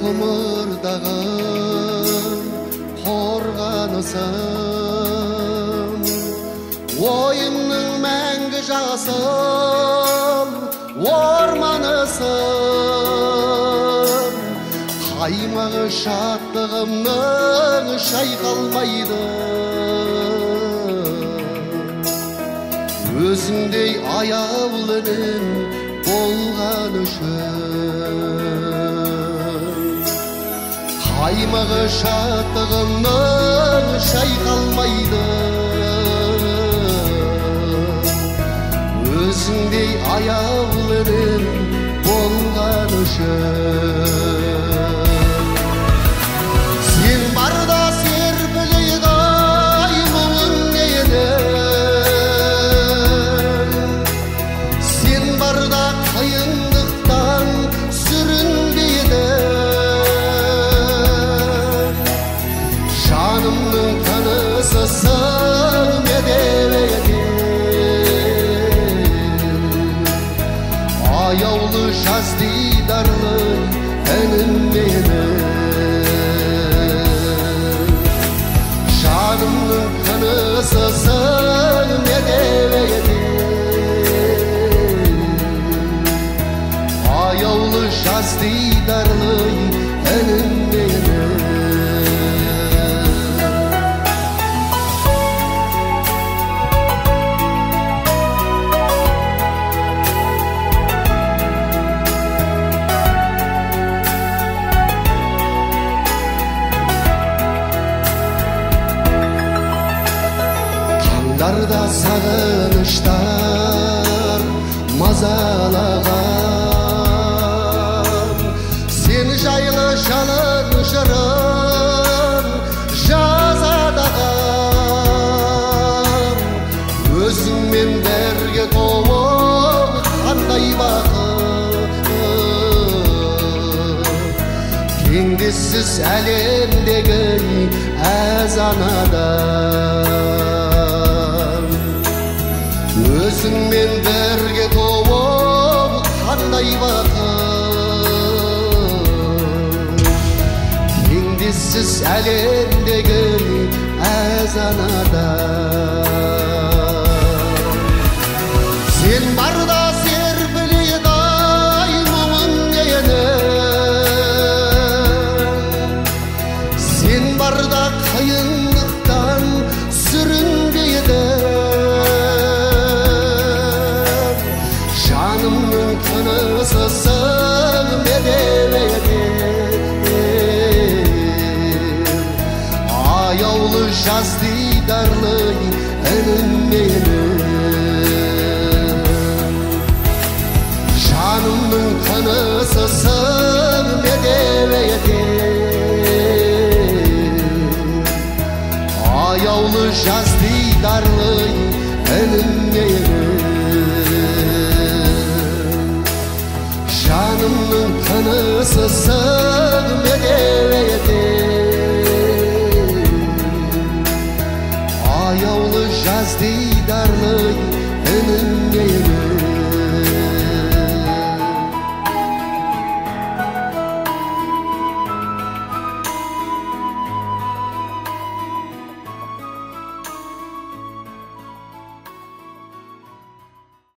ғұмырдағы қорғанысым, ойымның мәңгі жасыл орманысың, қаймағы шаттығымның шайқалмайды. Өзіңдей аяулы інім болған үшін, қаймағы шаттығымның шайқалмайды. Өзіңдей аяулы інім болған үшін. Сен барда серпілейді айлуың менің, сен барда қиындықтан сүрінбейді. Жанымның тынысысың медеуекен, аяулы жаз дидарлы інім менің. Жанымның тынысысың медеуекен, аяулы жаз дидарлы інім менің. Таңдарда сағыныштар мазалаған, сен жайлы жалын жырын жазадаған. Өзіңмен бірге толып қандай бақыт, теңдессіз әлемдегі әз анадан. Өзіңмен бірге толып қандай бақыт, теңдессіз әлемдегі әз анадан.